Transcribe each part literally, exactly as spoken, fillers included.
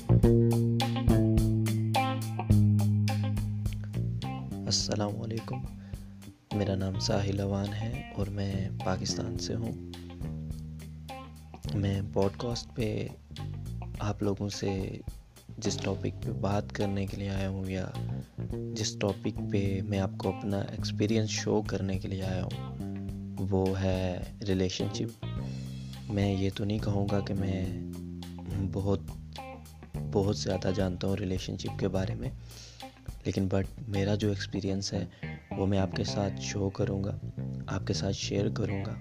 अस्सलाम वालेकुम। मेरा नाम साहिल अवान है और मैं पाकिस्तान से हूँ। मैं पॉडकास्ट पे आप लोगों से जिस टॉपिक पे बात करने के लिए आया हूँ या जिस टॉपिक पे मैं आपको अपना एक्सपीरियंस शो करने के लिए आया हूँ वो है रिलेशनशिप। मैं ये तो नहीं कहूँगा कि मैं बहुत बहुत ज़्यादा जानता हूँ रिलेशनशिप के बारे में, लेकिन बट मेरा जो एक्सपीरियंस है वो मैं आपके साथ शो करूँगा, आपके साथ शेयर करूँगा,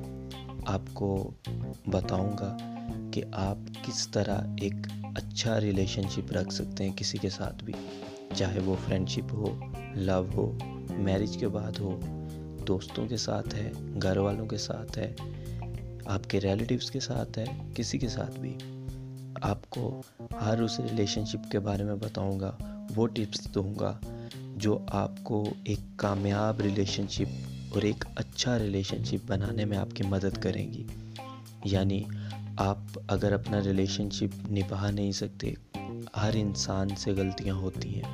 आपको बताऊँगा कि आप किस तरह एक अच्छा रिलेशनशिप रख सकते हैं किसी के साथ भी, चाहे वो फ्रेंडशिप हो, लव हो, मैरिज के बाद हो, दोस्तों के साथ है, घर वालों के साथ है, आपके रिलेटिव्स के साथ है, किसी के साथ भी। आपको हर उस रिलेशनशिप के बारे में बताऊँगा, वो टिप्स दूंगा जो आपको एक कामयाब रिलेशनशिप और एक अच्छा रिलेशनशिप बनाने में आपकी मदद करेंगी। यानी आप अगर अपना रिलेशनशिप निभा नहीं सकते, हर इंसान से गलतियां होती हैं,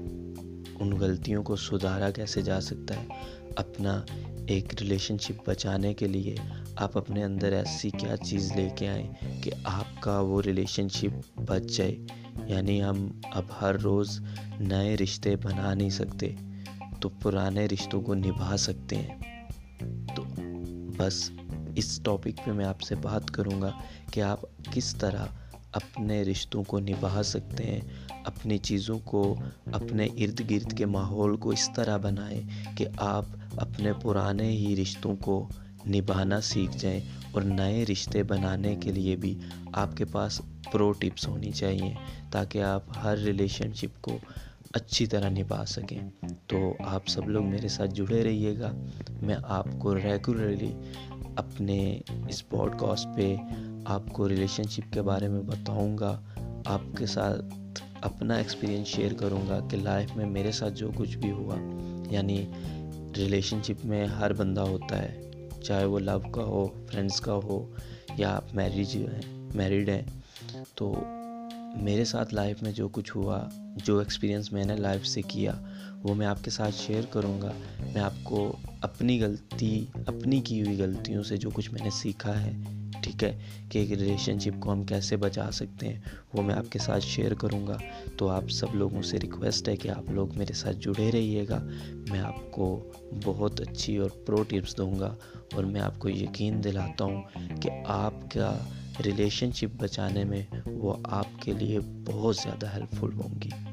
उन गलतियों को सुधारा कैसे जा सकता है। अपना एक रिलेशनशिप बचाने के लिए आप अपने अंदर ऐसी क्या चीज़ लेके आए कि आपका वो रिलेशनशिप बच जाए। यानी हम अब हर रोज़ नए रिश्ते बना नहीं सकते, तो पुराने रिश्तों को निभा सकते हैं। तो बस इस टॉपिक पे मैं आपसे बात करूँगा कि आप किस तरह अपने रिश्तों को निभा सकते हैं, अपनी चीज़ों को, अपने इर्द गिर्द के माहौल को इस तरह बनाएं कि आप अपने पुराने ही रिश्तों को निभाना सीख जाएं और नए रिश्ते बनाने के लिए भी आपके पास प्रो टिप्स होनी चाहिए ताकि आप हर रिलेशनशिप को अच्छी तरह निभा सकें। तो आप सब लोग मेरे साथ जुड़े रहिएगा। मैं आपको रेगुलरली अपने इस पॉडकास्ट पे आपको रिलेशनशिप के बारे में बताऊंगा, आपके साथ अपना एक्सपीरियंस शेयर करूंगा कि लाइफ में मेरे साथ जो कुछ भी हुआ। यानी रिलेशनशिप में हर बंदा होता है, चाहे वो लव का हो, फ्रेंड्स का हो या आप मैरिज हैं मैरिड हैं। तो मेरे साथ लाइफ में जो कुछ हुआ, जो एक्सपीरियंस मैंने लाइफ से किया, वो मैं आपके साथ शेयर करूँगा। मैं आपको अपनी गलती अपनी की हुई गलतियों से जो कुछ मैंने सीखा है, ठीक है, कि एक रिलेशनशिप को हम कैसे बचा सकते हैं, वो मैं आपके साथ शेयर करूँगा। तो आप सब लोगों से रिक्वेस्ट है कि आप लोग मेरे साथ जुड़े रहिएगा। मैं आपको बहुत अच्छी और प्रो टिप्स दूँगा और मैं आपको यकीन दिलाता हूँ कि आपका रिलेशनशिप बचाने में वो आपके लिए बहुत ज़्यादा हेल्पफुल होंगी।